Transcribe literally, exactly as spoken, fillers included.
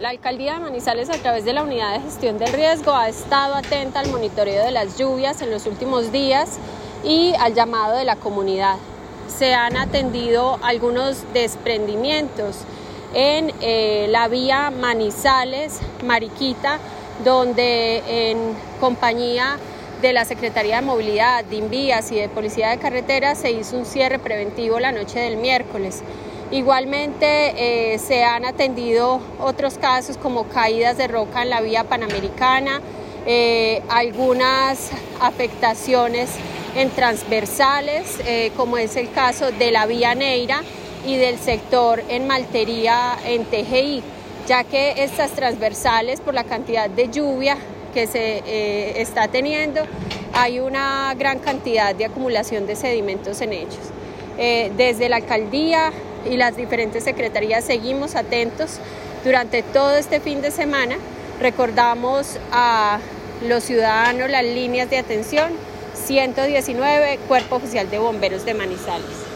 La Alcaldía de Manizales, a través de la Unidad de Gestión del Riesgo, ha estado atenta al monitoreo de las lluvias en los últimos días y al llamado de la comunidad. Se han atendido algunos desprendimientos en eh, la vía Manizales-Mariquita, donde en compañía de la Secretaría de Movilidad, de Invías y de Policía de Carreteras se hizo un cierre preventivo la noche del miércoles. Igualmente eh, se han atendido otros casos como caídas de roca en la vía Panamericana, eh, algunas afectaciones en transversales, eh, como es el caso de la vía Neira y del sector en Maltería en T G I, ya que estas transversales, por la cantidad de lluvia que se eh, está teniendo, hay una gran cantidad de acumulación de sedimentos en ellos. Eh, desde la alcaldía y las diferentes secretarías seguimos atentos durante todo este fin de semana. Recordamos a los ciudadanos las líneas de atención: ciento diecinueve, Cuerpo Oficial de Bomberos de Manizales.